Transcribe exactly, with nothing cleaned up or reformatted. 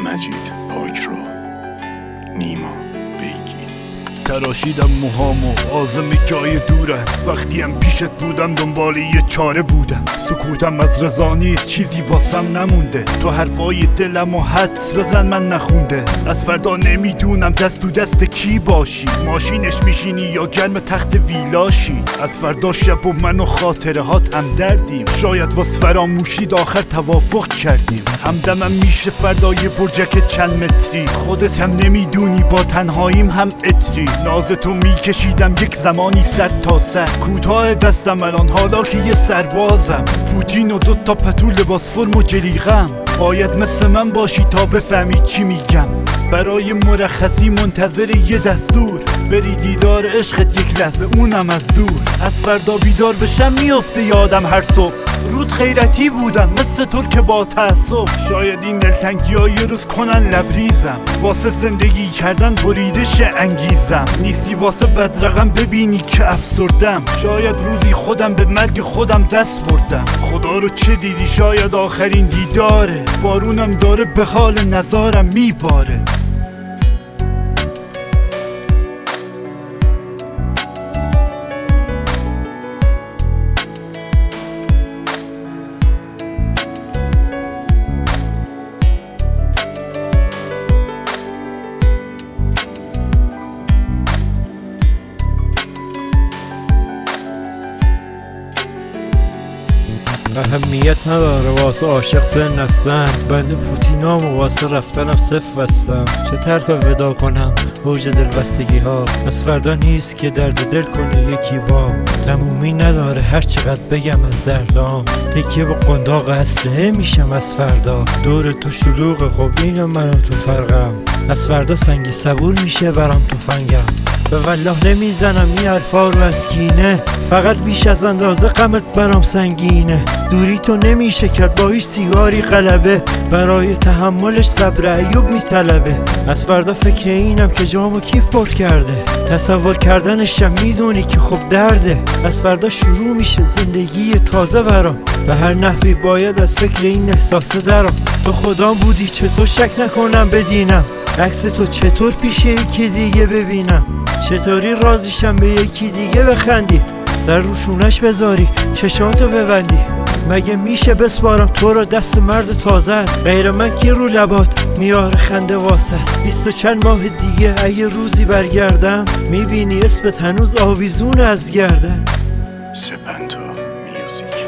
مجید پاکرو، نیما بیگی. تراشیدم موهامو عازم جای دورم، وقتی هم پیشت بودم دنبال یه چاره بودم. سکوتم از رضا نیست، چیزی واسم نمونده. تو حرفای دلم و حدس بزن من نخونده. از فردا نمیدونم دست تو دست کی باشی، ماشینش میشینی یا گرم تخت ویلاشی. از فردا شب و من و خاطره هات هم دردیم، شاید واس فراموشید آخر توافق کردیم. همدمم میشه فردای برجک چند متری، خودت هم نمیدونی با تنهاییم هم اتری. ناز تو میکشیدم یک زمانی سر تا سر، کوتاه دستم الان حالا که یه سربازم. پوتین و دوتا پتو لباس فرم و جلیقم، باید مثل من باشی تا بفهمی چی میگم. برای مرخصی منتظر یه دستور، بری دیدار عشقت یک لحظه اونم از دور. از فردا بیدار بشم میافته یادم هر صبح، رود خیرتی بودم مثل ترک با تعصب. شاید این دلتنگی ها یه روز کنن لبریزم، واسه زندگی کردن بریده شه انگیزم. نیستی واسه بدرقم ببینی که افسردم، شاید روزی خودم به مرگ خودم دست بردم. خدا رو چه دیدی؟ شاید آخرین دیداره، بارونم داره به حال نظارم میباره. اهمیت نداره واسه عاشق سن هستن، بنده پوتینام و واسه رفتنم صف بستم. چه ترک ودا کنم اوج دلبستگی ها، از فردا نیست که درد دل کنه یکی با. تمومی نداره هر چقدر بگم از دردام، تکیه با قنداق اسلحه میشم از فردا. دور تو شلوغ خب اینم من و تو فرقم، از فردا سنگی صبور میشه برام تو فنگم. به والله نمیزنم این حرفا رو از کینه، فقط بیش از اندازه غمت برام سنگینه. دوری تو نمیشه کرد با هیچ سیگاری غلبه، برای تحملش صبر ایوب میطلبه. از فردا فکر اینم که جامو کی پر کرده، تصور کردنشم میدونی که خب درده. از فردا شروع میشه زندگی تازه برام، به هر نحوی باید از فکر این احساسه درام. تو خودم بودی چطور شک نکنم بدینم، عکس تو چطور پیش یکی دیگه ببینم. چطوری راضیشم به یکی دیگه بخندی، سر روشونش بذاری چشاتو ببندی. مگه میشه بسپارم تو رو دست مرد تازت، غیر من کی رو لبات میاره خنده واسط. بیست و چند ماه دیگه اگه روزی برگردم، میبینی اسمت هنوز آویزون از گردن. سپنتا میوزیک.